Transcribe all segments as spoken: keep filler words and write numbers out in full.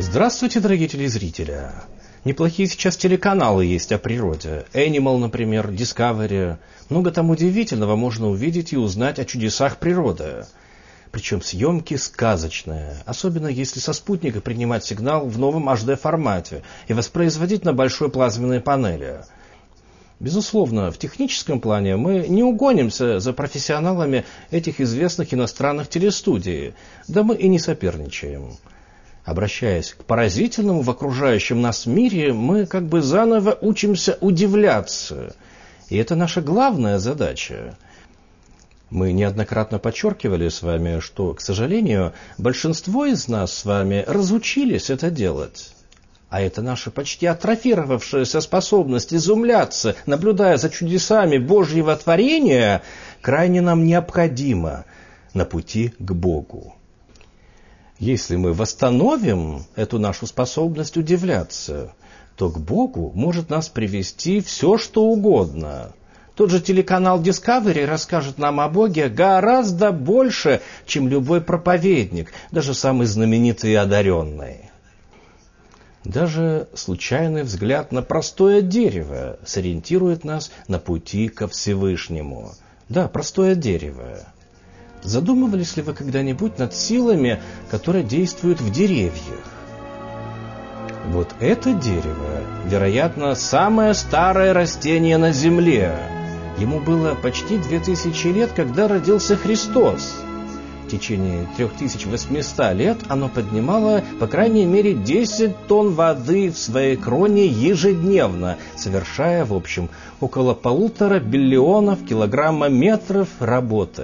Здравствуйте, дорогие телезрители! Неплохие сейчас телеканалы есть о природе. Animal, например, Discovery. Много там удивительного можно увидеть и узнать о чудесах природы. Причем съемки сказочные, особенно если со спутника принимать сигнал в новом эйч ди формате и воспроизводить на большой плазменной панели. Безусловно, в техническом плане мы не угонимся за профессионалами этих известных иностранных телестудий, да мы и не соперничаем. Обращаясь к поразительному в окружающем нас мире, мы как бы заново учимся удивляться. И это наша главная задача. Мы неоднократно подчеркивали с вами, что, к сожалению, большинство из нас с вами разучились это делать. А это наша почти атрофировавшаяся способность изумляться, наблюдая за чудесами Божьего творения, крайне нам необходима на пути к Богу. Если мы восстановим эту нашу способность удивляться, то к Богу может нас привести все, что угодно. Тот же телеканал Discovery расскажет нам о Боге гораздо больше, чем любой проповедник, даже самый знаменитый и одаренный. Даже случайный взгляд на простое дерево сориентирует нас на пути ко Всевышнему. Да, простое дерево. Задумывались ли вы когда-нибудь над силами, которые действуют в деревьях? Вот это дерево, вероятно, самое старое растение на земле. Ему было почти две тысячи лет, когда родился Христос. В течение три тысячи восемьсот лет оно поднимало, по крайней мере, десять тонн воды в своей кроне ежедневно, совершая, в общем, около полутора биллионов килограмма-метров работы.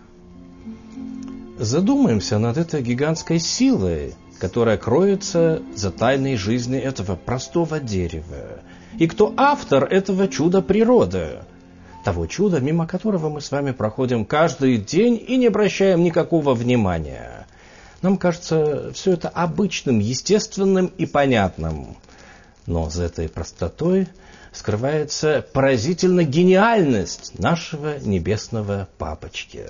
Задумаемся над этой гигантской силой, которая кроется за тайной жизни этого простого дерева. И кто автор этого чуда природы? Того чуда, мимо которого мы с вами проходим каждый день и не обращаем никакого внимания. Нам кажется все это обычным, естественным и понятным. Но за этой простотой скрывается поразительная гениальность нашего небесного папочки.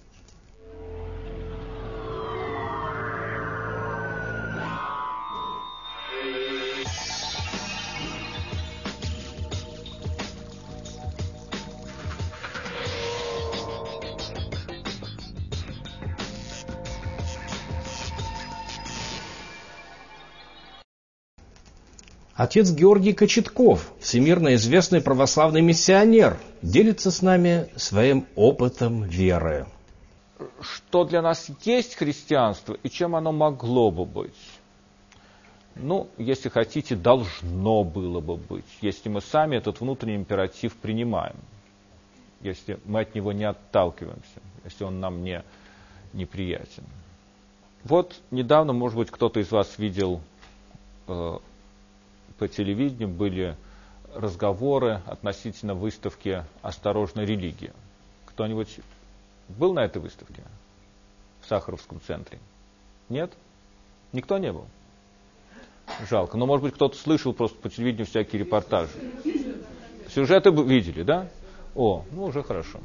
Отец Георгий Кочетков, всемирно известный православный миссионер, делится с нами своим опытом веры. Что для нас есть христианство и чем оно могло бы быть? Ну, если хотите, должно было бы быть, если мы сами этот внутренний императив принимаем, если мы от него не отталкиваемся, если он нам не неприятен. Вот недавно, может быть, кто-то из вас видел э, по телевидению, были разговоры относительно выставки «Осторожно, религия». Кто-нибудь был на этой выставке в Сахаровском центре? Нет? Никто не был? Жалко. Но, может быть, кто-то слышал просто по телевидению всякие репортажи. Сюжеты видели, да? О, ну уже хорошо.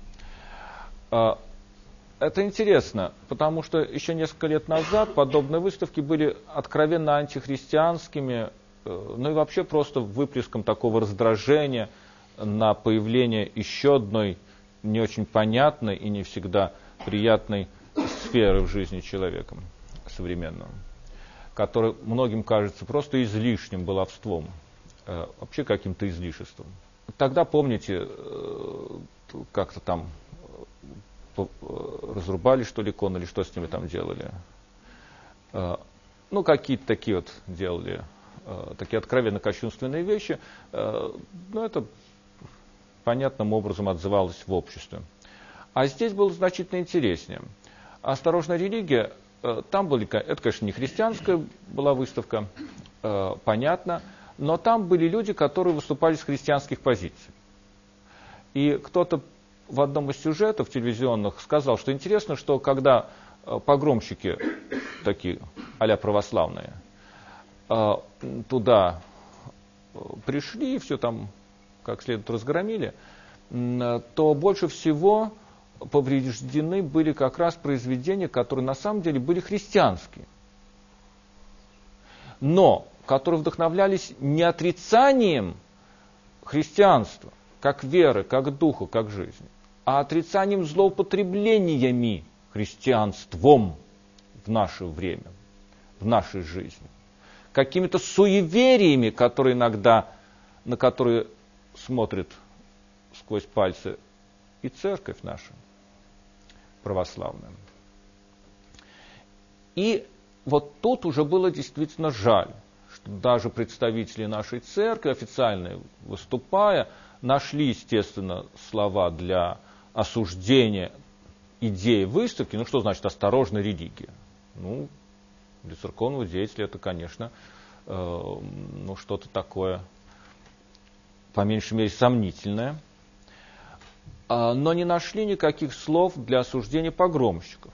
Это интересно, потому что еще несколько лет назад подобные выставки были откровенно антихристианскими, ну и вообще просто выплеском такого раздражения на появление еще одной не очень понятной и не всегда приятной сферы в жизни человека современного, которая многим кажется просто излишним баловством, вообще каким-то излишеством. Тогда, помните, как-то там разрубали, что ли, иконы, или что с ними там делали? Ну, какие-то такие вот делали, такие откровенно кощунственные вещи, но это понятным образом отзывалось в обществе. А здесь было значительно интереснее. «Осторожная религия», там были, это, конечно, не христианская была выставка, понятно, но там были люди, которые выступали с христианских позиций. И кто-то в одном из сюжетов телевизионных сказал, что интересно, что когда погромщики, такие а-ля православные, туда пришли и все там как следует разгромили, то больше всего повреждены были как раз произведения, которые на самом деле были христианские. но которые вдохновлялись не отрицанием христианства, как веры, как духа, как жизни, а отрицанием злоупотреблениями христианством в наше время, в нашей жизни. Какими-то суевериями, которые иногда, на которые смотрит сквозь пальцы и церковь наша православная. И вот тут уже было действительно жаль, что даже представители нашей церкви, официально выступая, нашли, естественно, слова для осуждения идеи выставки. Ну, что значит осторожная религия? Ну, для церковного деятеля это, конечно, э, ну, что-то такое, по меньшей мере, сомнительное. А, но не нашли никаких слов для осуждения погромщиков.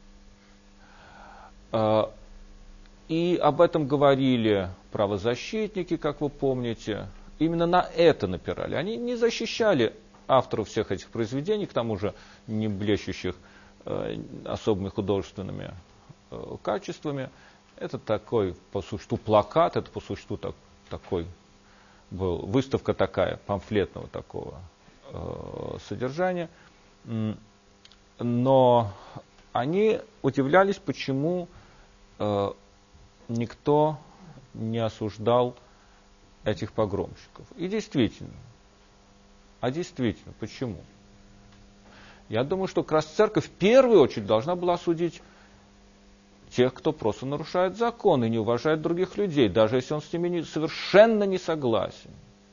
А, и об этом говорили правозащитники, как вы помните. Именно на это напирали. Они не защищали авторов всех этих произведений, к тому же не блещущих э, особыми художественными э, качествами. Это такой, по существу, плакат, это по существу так, такой был, выставка такая, памфлетного такого э, содержания. Но они удивлялись, почему э, никто не осуждал этих погромщиков. И действительно, а действительно, почему? Я думаю, что как раз церковь в первую очередь должна была осудить тех, кто просто нарушает закон и не уважает других людей, даже если он с ними не, совершенно не согласен.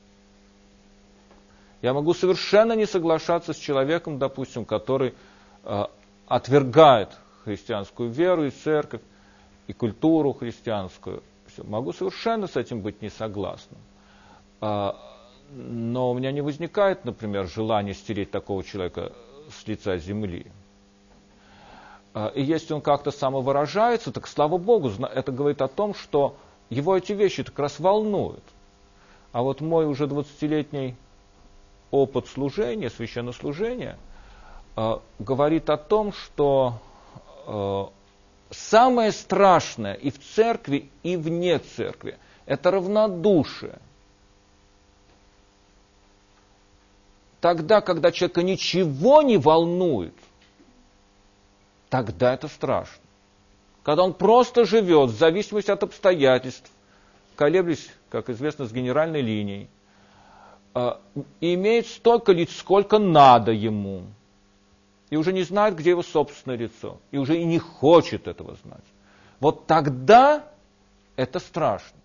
Я могу совершенно не соглашаться с человеком, допустим, который э, отвергает христианскую веру и церковь, и культуру христианскую. Все. Могу совершенно с этим быть не согласным. Э, но у меня не возникает, например, желания стереть такого человека с лица земли. Э, и если он как-то самовыражается, так слава Богу, это говорит о том, что его эти вещи как раз волнуют. А вот мой уже двадцатилетний опыт служения, священнослужения, э, говорит о том, что э, самое страшное и в церкви, и вне церкви – это равнодушие. Тогда, когда человека ничего не волнует, тогда это страшно. Когда он просто живет в зависимости от обстоятельств, колеблясь, как известно, с генеральной линией, и имеет столько лиц, сколько надо ему, и уже не знает, где его собственное лицо, и уже и не хочет этого знать. Вот тогда это страшно.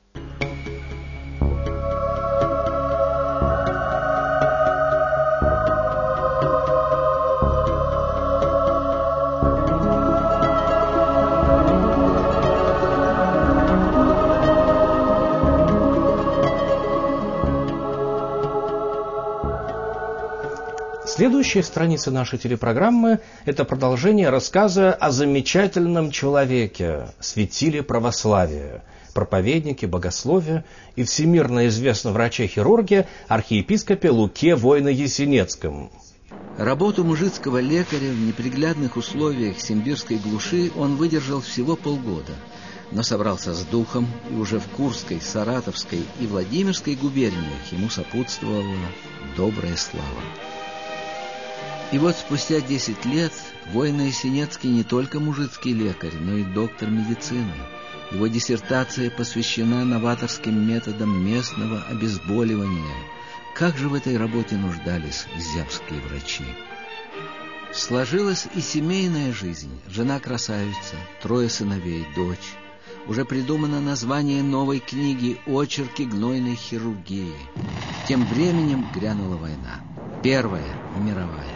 Следующая страница нашей телепрограммы – это продолжение рассказа о замечательном человеке, светиле православия, проповеднике, богослове и всемирно известном враче-хирурге, архиепископе Луке Войно-Ясенецком. Работу мужицкого лекаря в неприглядных условиях симбирской глуши он выдержал всего полгода, но собрался с духом, и уже в Курской, Саратовской и Владимирской губерниях ему сопутствовала добрая слава. И вот спустя десять лет Войно-Ясенецкий не только мужицкий лекарь, но и доктор медицины. Его диссертация посвящена новаторским методам местного обезболивания. Как же в этой работе нуждались земские врачи. Сложилась и семейная жизнь. Жена красавица, трое сыновей, дочь. Уже придумано название новой книги «Очерки гнойной хирургии». Тем временем грянула война. Первая и мировая.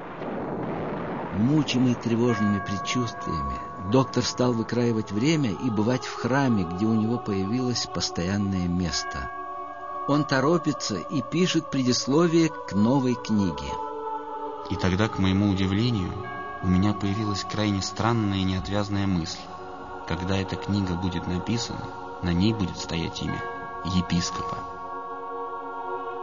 Мучимый тревожными предчувствиями, доктор стал выкраивать время и бывать в храме, где у него появилось постоянное место. Он торопится и пишет предисловие к новой книге. И тогда, к моему удивлению, у меня появилась крайне странная и неотвязная мысль. Когда эта книга будет написана, на ней будет стоять имя епископа.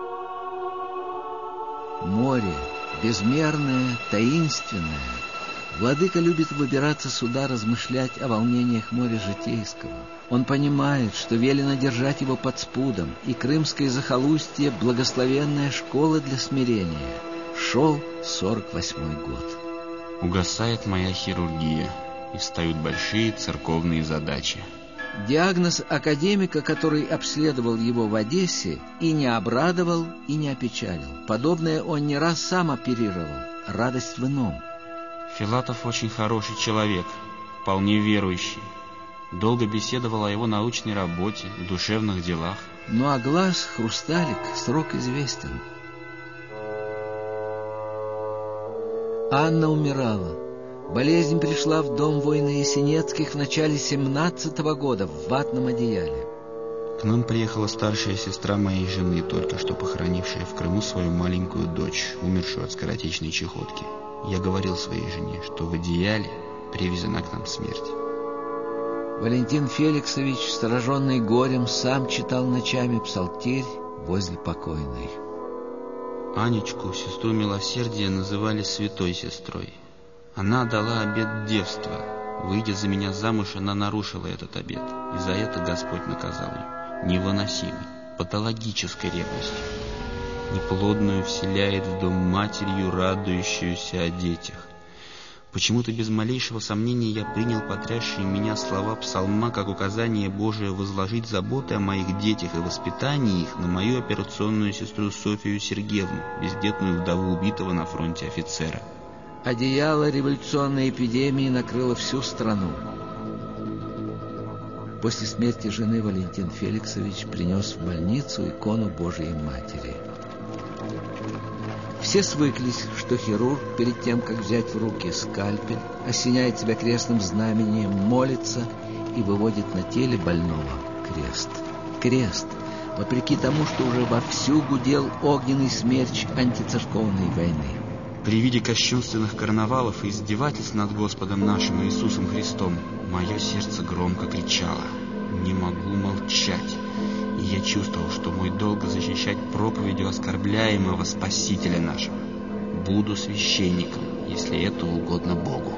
Море, безмерное, таинственное, Владыка любит выбираться сюда, размышлять о волнениях моря житейского. Он понимает, что велено держать его под спудом, и крымское захолустье — благословенная школа для смирения. Шел сорок восьмой год. Угасает моя хирургия, и встают большие церковные задачи. Диагноз академика, который обследовал его в Одессе, и не обрадовал, и не опечалил. Подобное он не раз сам оперировал. Радость в ином. Филатов очень хороший человек, вполне верующий. Долго беседовал о его научной работе и душевных делах. Ну а глаз, хрусталик, срок известен. Анна умирала. Болезнь пришла в дом воина Есенецких в начале семнадцатого года в ватном одеяле. К нам приехала старшая сестра моей жены, только что похоронившая в Крыму свою маленькую дочь, умершую от скоротечной чехотки. Я говорил своей жене, что в одеяле привезена к нам смерть. Валентин Феликсович, сраженный горем, сам читал ночами псалтирь возле покойной. Анечку, сестру милосердия, называли святой сестрой. Она дала обет девства. Выйдя за меня замуж, она нарушила этот обет, и за это Господь наказал ее невыносимой, патологической ревностью. Неплодную вселяет в дом матерью, радующуюся о детях. Почему-то без малейшего сомнения я принял потрясшие меня слова псалма как указание Божие возложить заботы о моих детях и воспитании их на мою операционную сестру Софию Сергеевну, бездетную вдову убитого на фронте офицера. Одеяло революционной эпидемии накрыло всю страну. После смерти жены Валентин Феликсович принес в больницу икону Божией Матери. Все свыклись, что хирург, перед тем, как взять в руки скальпель, осеняет себя крестным знамением, молится и выводит на теле больного крест. Крест, вопреки тому, что уже вовсю гудел огненный смерч антицерковной войны. При виде кощунственных карнавалов и издевательств над Господом нашим Иисусом Христом мое сердце громко кричало: «Не могу молчать!» И я чувствовал, что мой долг защищать проповедью оскорбляемого Спасителя нашего. Буду священником, если это угодно Богу.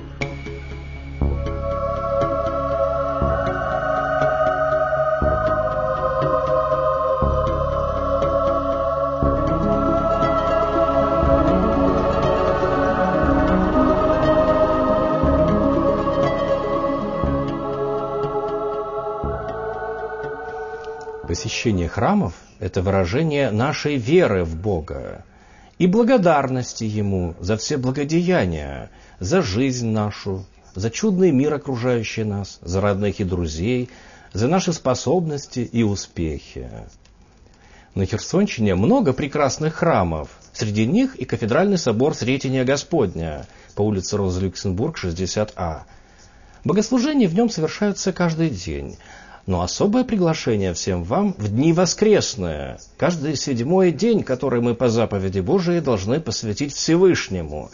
Посещение храмов – это выражение нашей веры в Бога и благодарности Ему за все благодеяния, за жизнь нашу, за чудный мир, окружающий нас, за родных и друзей, за наши способности и успехи. На Херсонщине много прекрасных храмов, среди них и кафедральный собор Сретения Господня по улице Роза Люксембург, шестьдесят А. Богослужения в нем совершаются каждый день. Но особое приглашение всем вам в дни воскресные, каждый седьмой день, который мы по заповеди Божией должны посвятить Всевышнему.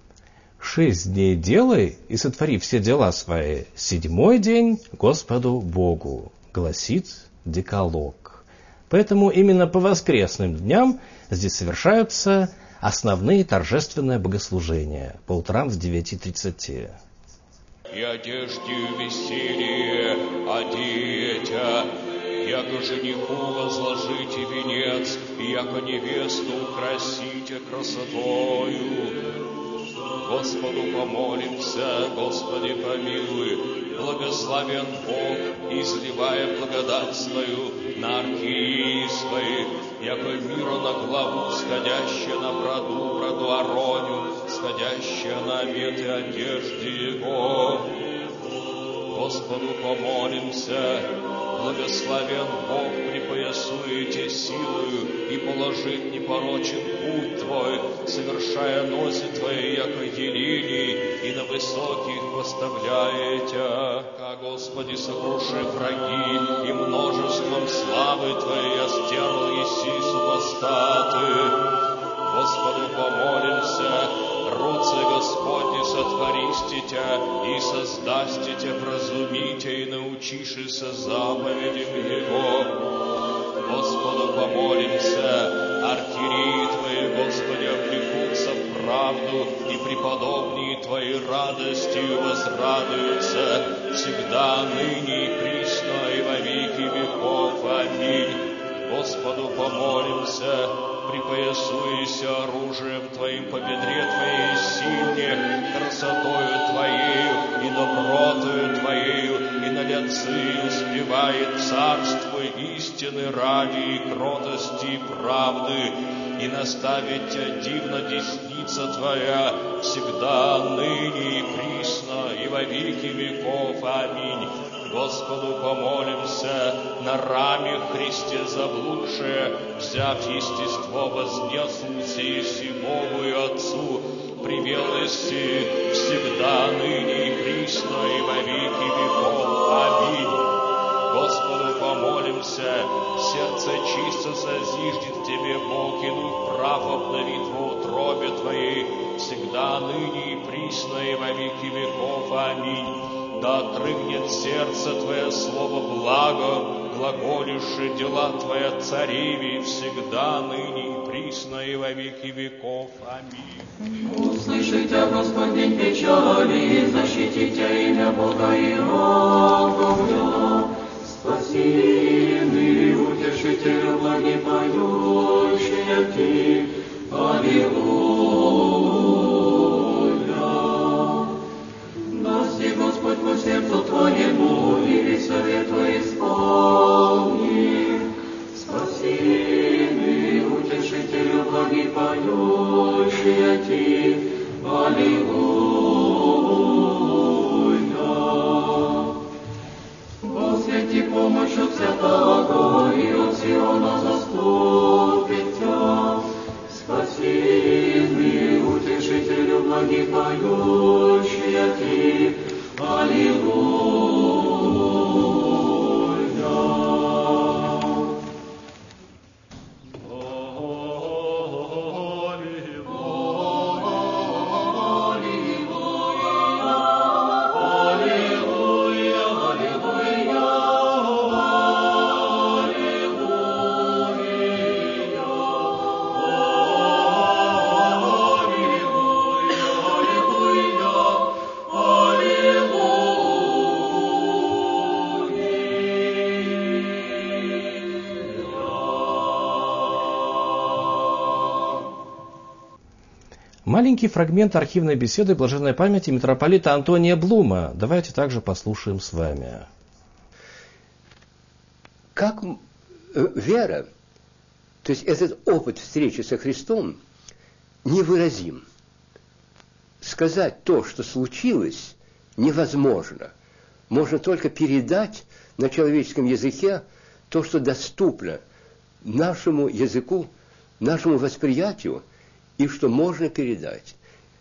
Шесть дней делай и сотвори все дела свои, седьмой день Господу Богу, гласит Декалог. Поэтому именно по воскресным дням здесь совершаются основные торжественные богослужения по утрам в девять тридцать. И одежде веселье одетя, яко жениху возложите венец, и яко невесту украсите красотою. Господу помолимся, Господи помилуй, благословен Бог, изливая благодать свою на архиереи свои, яко мира на главу, сходящая на броду, броду Ароню, сходящая на обеты одежды Его. Господу помолимся, благословен Бог, припоясуете силою и положит непорочен путь Твой, совершая носы Твои, яко елилий, и на высоких поставляете. Ка, Господи, сокруши враги, и множеством славы Твоей остерл еси супостаты. Господу помолимся, руцы Господни сотвористите, и создастите, вразумите, и научишися заповедям Его. Господу помолимся. Архиереи Твои, Господи, облекутся в правду, и преподобные Твои радостью возрадуются, всегда, ныне и присно, и во веки веков. Аминь. Господу помолимся. Припоясуйся оружием Твоим по бедре Твоей сильне, красотою Твоею и добротою Твоею, и на лице успевает царство истины ради и кротости и правды, и наставит Тебя дивно десница Твоя, всегда, ныне и присно, и во веки веков. Аминь. Господу помолимся. На раме Христе заблудшее, взяв естество, вознесся еси Богу и Отцу, привел еси всегда, ныне и присно, и во веки веков. Аминь. Господу помолимся. Сердце чисто созиждет Тебе Бог, и дух прав обновит во утробе Твоей, всегда, ныне и присно, и во веки веков. Аминь. Да отрыгнет сердце Твое слово благо, глаголишь дела Твоя цареви, всегда, ныне и присно, и во веки веков. Аминь. Услышите, Господь, день печали, защитите имя Бога Иаковля. Спасибельный утешитель, благи поющие Ты. Аллилуйя. Прости, Господь, по сердцу Твоему, и весь совет Твой исполни. Спасибельный утешитель, благи поющие Ты. Аллилуйя. Посвети помощь от святого, и от Сиона заступит Тебя. Спасибельный утешитель, благи поющие Ты. Аллилуйя. Маленький фрагмент архивной беседы блаженной памяти митрополита Антония Блума. Давайте также послушаем с вами. Как вера, то есть этот опыт встречи со Христом, невыразим. Сказать то, что случилось, невозможно. Можно только передать на человеческом языке то, что доступно нашему языку, нашему восприятию, и что можно передать.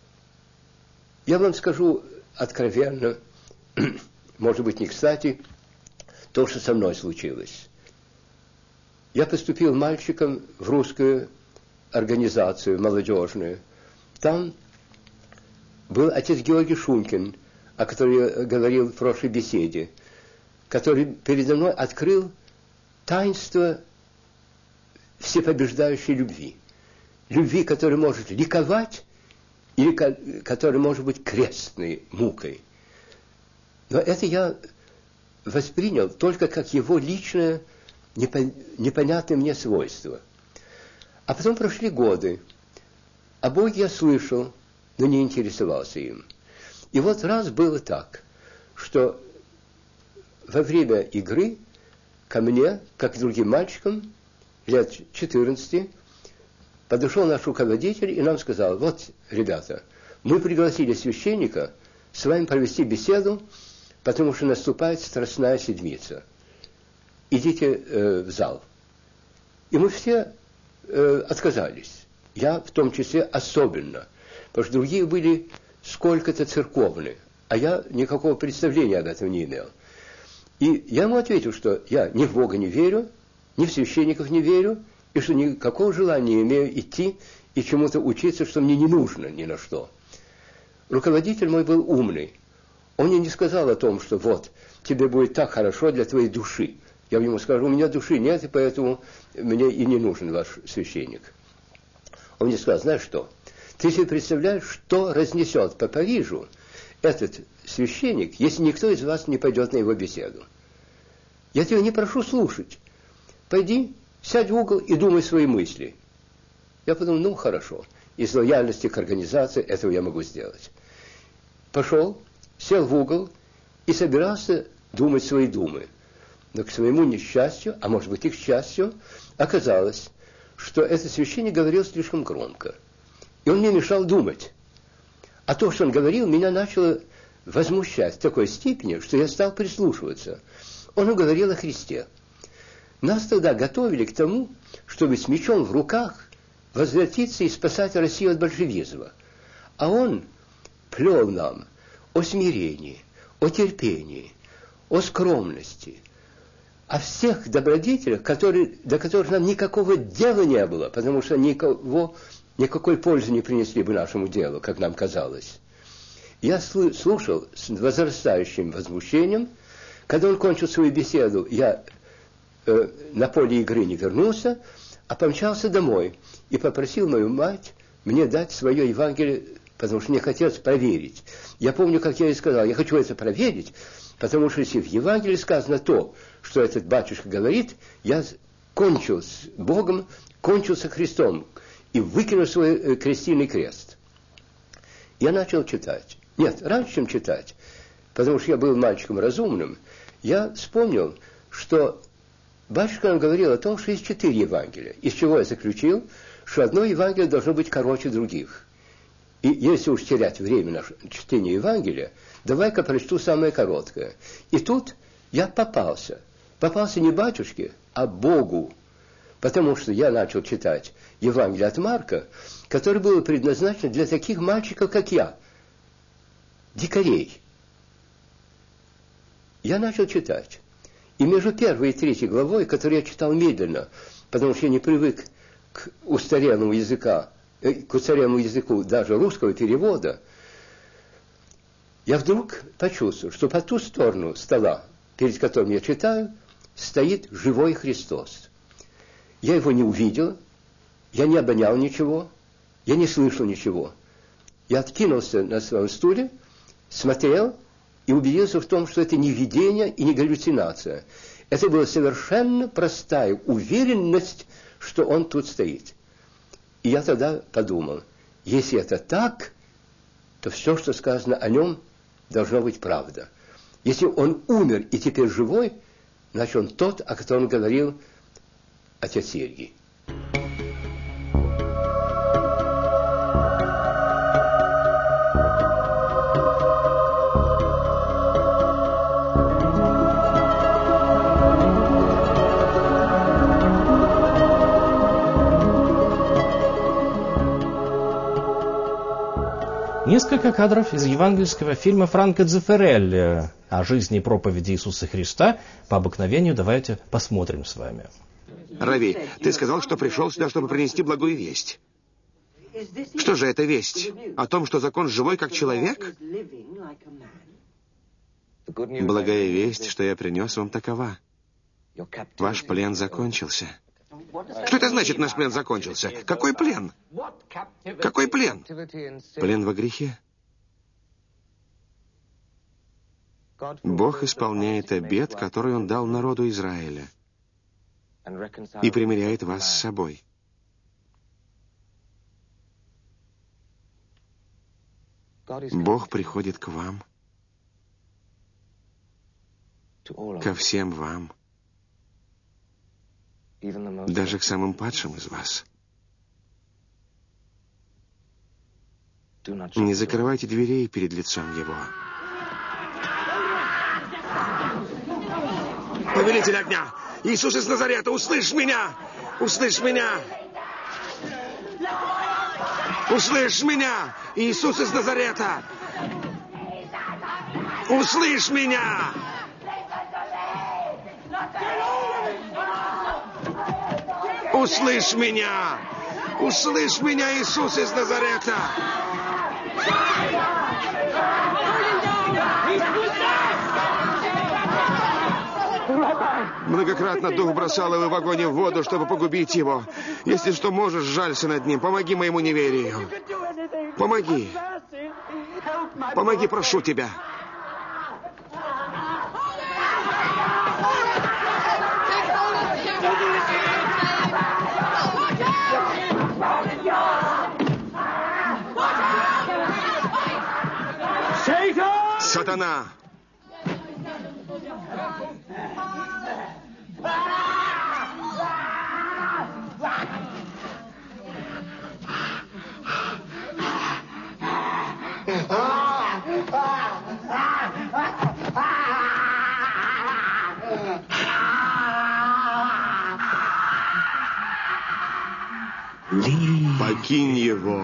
Я вам скажу откровенно, может быть, не кстати, то, что со мной случилось. Я поступил мальчиком в русскую организацию молодежную. Там был отец Георгий Шунькин, о котором я говорил в прошлой беседе, который передо мной открыл таинство всепобеждающей любви. Любви, которая может ликовать, или которая может быть крестной мукой. Но это я воспринял только как его личное, непонятное мне свойство. А потом прошли годы. О Боге я слышал, но не интересовался им. И вот раз было так, что во время игры ко мне, как и другим мальчикам, лет четырнадцати, подошел наш руководитель и нам сказал: вот, ребята, мы пригласили священника с вами провести беседу, потому что наступает Страстная Седмица. Идите э, в зал. И мы все э, отказались. Я в том числе особенно, потому что другие были сколько-то церковные, а я никакого представления об этом не имел. И я ему ответил, что я ни в Бога не верю, ни в священников не верю, и что никакого желания не имею идти и чему-то учиться, что мне не нужно ни на что. Руководитель мой был умный. Он мне не сказал о том, что вот, тебе будет так хорошо для твоей души. Я ему скажу, у меня души нет, и поэтому мне и не нужен ваш священник. Он мне сказал, знаешь что, ты себе представляешь, что разнесет по Парижу этот священник, если никто из вас не пойдет на его беседу. Я тебя не прошу слушать. Пойди, сядь в угол и думай свои мысли. Я подумал, ну хорошо, из лояльности к организации этого я могу сделать. Пошел, сел в угол и собирался думать свои думы. Но к своему несчастью, а может быть и к счастью, оказалось, что этот священник говорил слишком громко. И он мне мешал думать. А то, что он говорил, меня начало возмущать в такой степени, что я стал прислушиваться. Он говорил о Христе. Нас тогда готовили к тому, чтобы с мечом в руках возвратиться и спасать Россию от большевизма. А он плел нам о смирении, о терпении, о скромности, о всех добродетелях, которые, до которых нам никакого дела не было, потому что никого, никакой пользы не принесли бы нашему делу, как нам казалось. Я слушал с возрастающим возмущением. Когда он кончил свою беседу, я э, на поле игры не вернулся, а помчался домой и попросил мою мать мне дать свое Евангелие, потому что мне хотелось проверить. Я помню, как я ей сказал, я хочу это проверить, потому что если в Евангелии сказано то, что этот батюшка говорит, я кончил с Богом, кончил со Христом и выкинул свой э, крестильный крест. Я начал читать. Нет, раньше, чем читать, потому что я был мальчиком разумным, я вспомнил, что батюшка нам говорил о том, что есть четыре Евангелия, из чего я заключил, что одно Евангелие должно быть короче других. И если уж терять время на чтение Евангелия, давай-ка прочту самое короткое. И тут я попался. Попался не батюшке, а Богу. Потому что я начал читать Евангелие от Марка, которое было предназначено для таких мальчиков, как я, дикарей. Я начал читать. И между первой и третьей главой, которую я читал медленно, потому что я не привык к устарелому языку, к устарелому языку даже русского перевода, я вдруг почувствовал, что по ту сторону стола, перед которым я читаю, стоит живой Христос. Я его не увидел, я не обонял ничего, я не слышал ничего. Я откинулся на своем стуле, смотрел и убедился в том, что это не видение и не галлюцинация. Это была совершенно простая уверенность, что он тут стоит. И я тогда подумал, если это так, то все, что сказано о нем, должно быть правда. Если он умер и теперь живой, значит он тот, о котором говорил отец Сергий. Несколько кадров из евангельского фильма Франко Дзеффирелли о жизни и проповеди Иисуса Христа. По обыкновению давайте посмотрим с вами. Рави, ты сказал, что пришел сюда, чтобы принести благую весть. Что же это весть? О том, что закон живой, как человек? Благая весть, что я принес вам, такова. Ваш плен закончился. Что это значит, наш плен закончился? Какой плен? Какой плен? Плен во грехе. Бог исполняет обет, который Он дал народу Израиля, и примиряет вас с собой. Бог приходит к вам, ко всем вам, даже к самым падшим из вас. Не закрывайте дверей перед лицом Его. Повелитель огня! Иисус из Назарета, услышь меня! Услышь меня! Услышь меня! Иисус из Назарета! Услышь меня! Услышь меня! Услышь меня, Иисус из Назарета! Многократно дух бросал его в огонь и в воду, чтобы погубить его. Если что можешь, жалься над ним. Помоги моему неверию. Помоги. Помоги, прошу тебя. Сатана! Покинь его.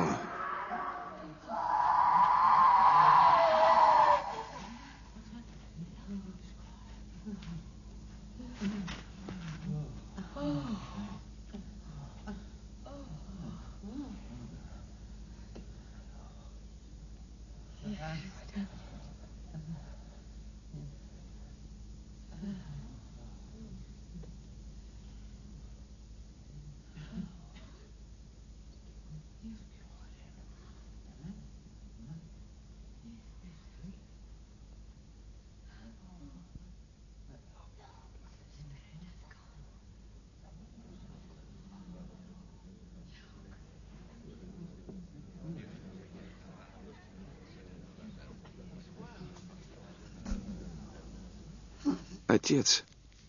Отец.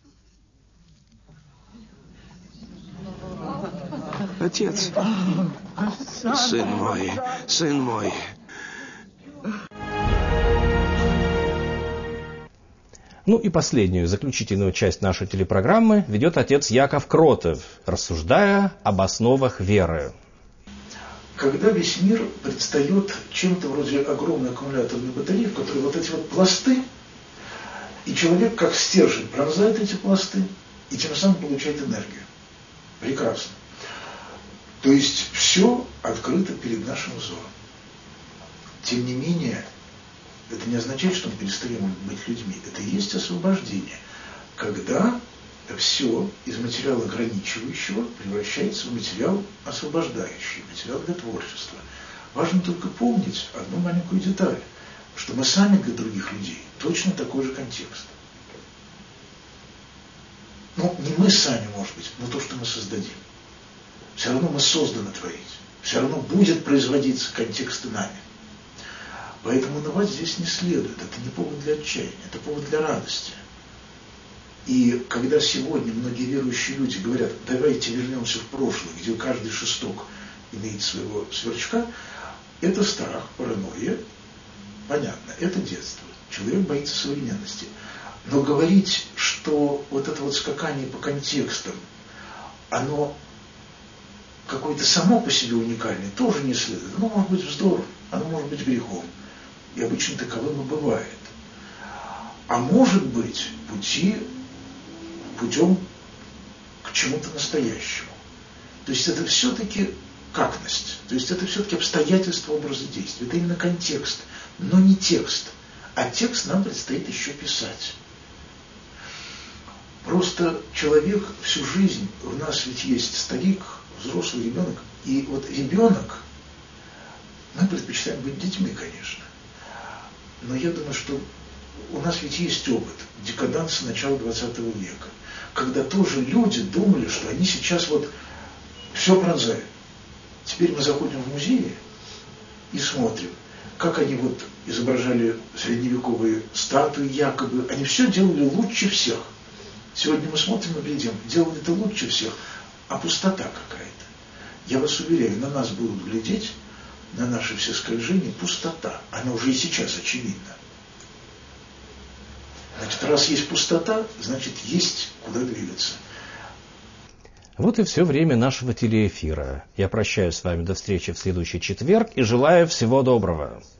Отец. Сын мой, сын мой. Ну и последнюю, заключительную часть нашей телепрограммы ведет отец Яков Кротов, рассуждая об основах веры. Когда весь мир предстает чем-то вроде огромной аккумуляторной батареи, в которой вот эти вот пласты, и человек как стержень пронзает эти пласты и тем самым получает энергию. Прекрасно. То есть все открыто перед нашим взором. Тем не менее, это не означает, что мы перестаем быть людьми. Это и есть освобождение. Когда все из материала ограничивающего превращается в материал освобождающий, материал для творчества. Важно только помнить одну маленькую деталь, что мы сами для других людей точно такой же контекст. Ну, не мы сами, может быть, но то, что мы создадим. Все равно мы созданы творить. Все равно будет производиться контекст и нами. Поэтому унывать здесь не следует. Это не повод для отчаяния, это повод для радости. И когда сегодня многие верующие люди говорят, давайте вернемся в прошлое, где каждый шесток имеет своего сверчка, это страх, паранойя. Понятно, это детство. Человек боится современности. Но говорить, что вот это вот скакание по контекстам, оно какое-то само по себе уникальное, тоже не следует. Оно может быть вздором, оно может быть грехом. И обычно таковым и бывает. А может быть пути, путем к чему-то настоящему. То есть это все-таки какность. То есть это все-таки обстоятельства образа действия. Это именно контекст, но не текст. А текст нам предстоит еще писать. Просто человек всю жизнь, у нас ведь есть старик, взрослый ребенок. И вот ребенок, мы предпочитаем быть детьми, конечно. Но я думаю, что у нас ведь есть опыт декаданса начала двадцатого века, когда тоже люди думали, что они сейчас вот все пронзают. Теперь мы заходим в музеи и смотрим, как они вот изображали средневековые статуи якобы. Они все делали лучше всех. Сегодня мы смотрим и глядим, делали это лучше всех, а пустота какая-то. Я вас уверяю, на нас будут глядеть, на наши все скольжения, пустота. Она уже и сейчас очевидна. Значит, раз есть пустота, значит, есть куда двигаться. Вот и все время нашего телеэфира. Я прощаюсь с вами до встречи в следующий четверг и желаю всего доброго.